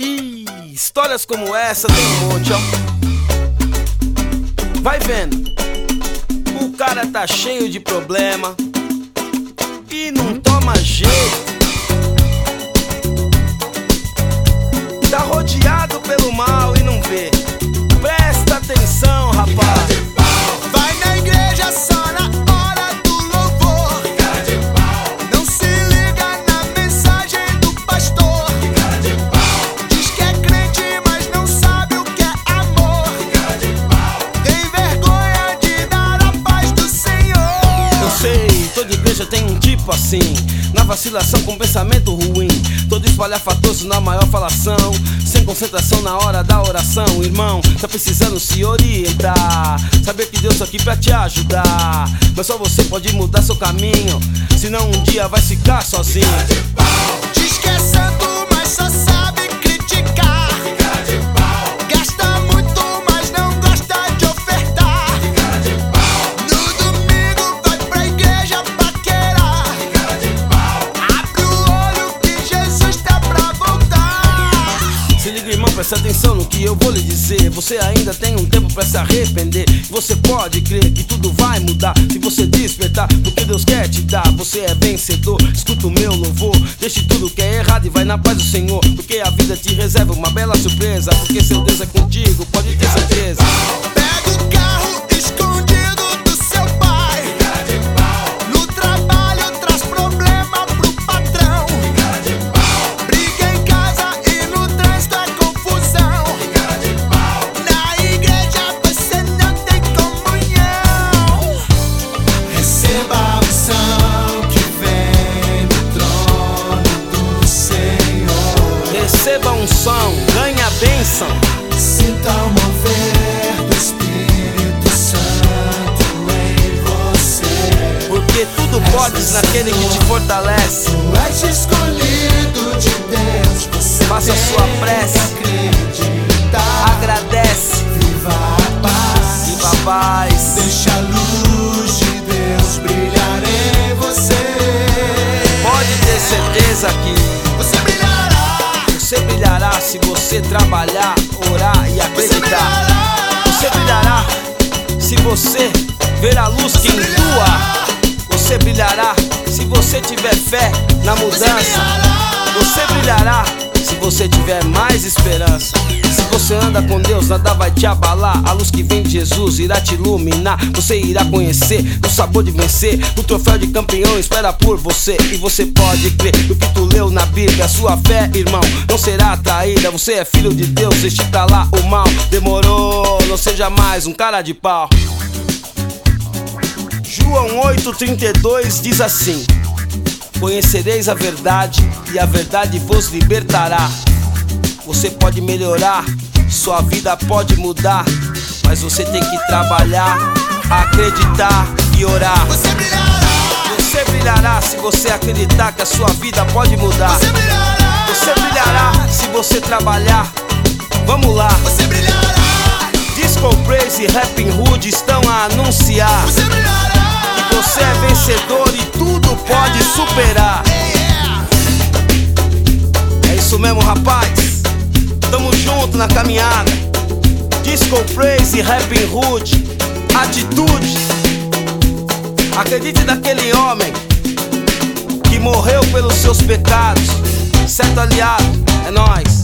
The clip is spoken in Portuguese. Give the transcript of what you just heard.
E histórias como essa tem um monte, ó. Vai vendo, o cara tá cheio de problema e não toma jeito. Tá rodeado pelo mal e não vê. Presta atenção, rapaz. Vai na igreja só na hora do louvor. Não se liga na mensagem do pastor. Diz que é crente, mas não sabe o que é amor. Tem vergonha de dar a paz do Senhor. Eu sei, toda igreja tem um tipo assim, na vacilação com pensamento ruim, todo espalhafatoso na maior falação, sem concentração na hora da oração. Irmão, tá precisando se orientar, saber que Deus tá aqui pra te ajudar, mas só você pode mudar seu caminho, senão um dia vai ficar sozinho. Diz que é santo, mas só sabe criticar. Gasta muito, mas não gosta de ofertar. No domingo vai pra igreja paquerar. Abre o olho que Jesus tá pra voltar. Se liga, irmão, presta atenção no que eu vou lhe dizer. Você ainda tem um tempo pra se arrepender. Você pode crer que tudo vai mudar se você despertar, porque Deus quer te dar. Você é vencedor, escuta o meu louvor. Deixe tudo que é errado e vai na paz do Senhor, porque a vida te reserva uma bela surpresa, porque seu Deus é contigo, pode ter certeza. Pega o carro escondido do seu pai. No trabalho traz problema pro patrão. Briga em casa e no trânsito é confusão. Na igreja você não tem comunhão. Receba a unção que vem do trono do Senhor. Receba a unção, ganha a bênção. Sinta o mover do Espírito Santo em você. Porque tudo podes naquele que te fortalece. Tu és escolhido de Deus. Você Faça tem sua prece. que acreditar. Agradece, Viva a paz. viva a paz. Deixa a luz de Deus brilhar em você. Pode ter certeza que Você brilhará. você brilhará se você trabalhar, orar e Você acreditar. brilhará. Você brilhará se você ver a luz que intua. Você brilhará se você tiver fé na mudança. Você brilhará se você tiver mais esperança. Se você anda com Deus, nada vai te abalar. A luz que vem de Jesus irá te iluminar. Você irá conhecer o sabor de vencer. O troféu de campeão espera por você. E você pode crer no que tu leu na Bíblia. Sua fé, irmão, não será traída. Você é filho de Deus, deixe pra lá o mal. Demorou, não seja mais um cara de pau. João 8,32 diz assim: conhecereis a verdade e a verdade vos libertará. Você pode melhorar, sua vida pode mudar, mas você tem que trabalhar, acreditar e orar. Você brilhará. Você brilhará se você acreditar que a sua vida pode mudar. Você brilhará. Você brilhará se você trabalhar. Vamos lá. Você brilhará. Disco Praise e Rapping Hood estão a anunciar Você brilhará. que você é vencedor e tudo pode superar. É isso mesmo, rapaz. Tamo junto na caminhada. Disco Praise e Rapping Hood. Atitude. Acredite naquele homem que morreu pelos seus pecados. Certo, aliado? É nóis.